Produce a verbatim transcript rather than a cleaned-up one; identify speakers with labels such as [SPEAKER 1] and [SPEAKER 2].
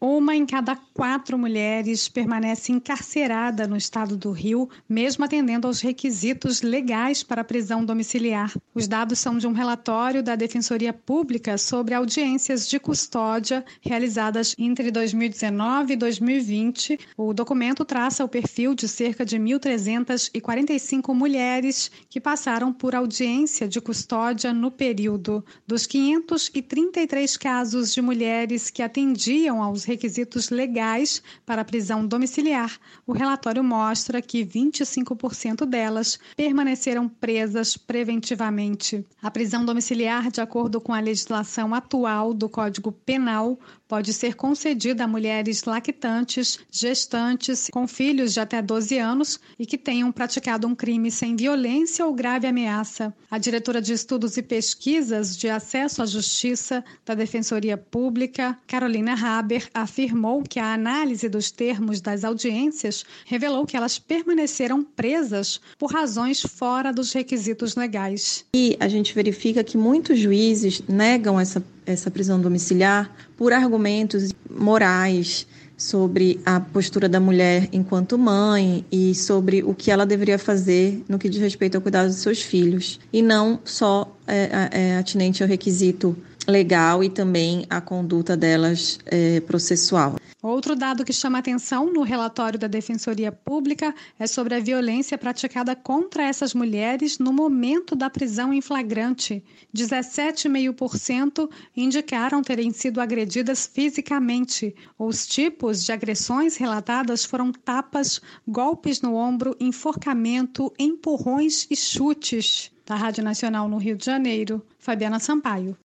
[SPEAKER 1] Uma em cada quatro mulheres permanece encarcerada no estado do Rio, mesmo atendendo aos requisitos legais para a prisão domiciliar. Os dados são de um relatório da Defensoria Pública sobre audiências de custódia realizadas entre dois mil e dezenove e dois mil e vinte. O documento traça o perfil de cerca de mil trezentas e quarenta e cinco mulheres que passaram por audiência de custódia no período. Dos quinhentos e trinta e três casos de mulheres que atendiam aos requisitos legais para a prisão domiciliar, o relatório mostra que vinte e cinco por cento delas permaneceram presas preventivamente. A prisão domiciliar, de acordo com a legislação atual do Código Penal, pode ser concedida a mulheres lactantes, gestantes, com filhos de até doze anos e que tenham praticado um crime sem violência ou grave ameaça. A diretora de Estudos e Pesquisas de Acesso à Justiça da Defensoria Pública, Carolina Haber, afirmou que a análise dos termos das audiências revelou que elas permaneceram presas por razões fora dos requisitos legais.
[SPEAKER 2] E a gente verifica que muitos juízes negam essa, essa prisão domiciliar por argumentos morais sobre a postura da mulher enquanto mãe e sobre o que ela deveria fazer no que diz respeito ao cuidado dos seus filhos, e não só é, é, atinente ao requisito legal e também a conduta delas é, processual.
[SPEAKER 1] Outro dado que chama atenção no relatório da Defensoria Pública é sobre a violência praticada contra essas mulheres no momento da prisão em flagrante. dezessete vírgula cinco por cento indicaram terem sido agredidas fisicamente. Os tipos de agressões relatadas foram tapas, golpes no ombro, enforcamento, empurrões e chutes. Da Rádio Nacional no Rio de Janeiro, Fabiana Sampaio.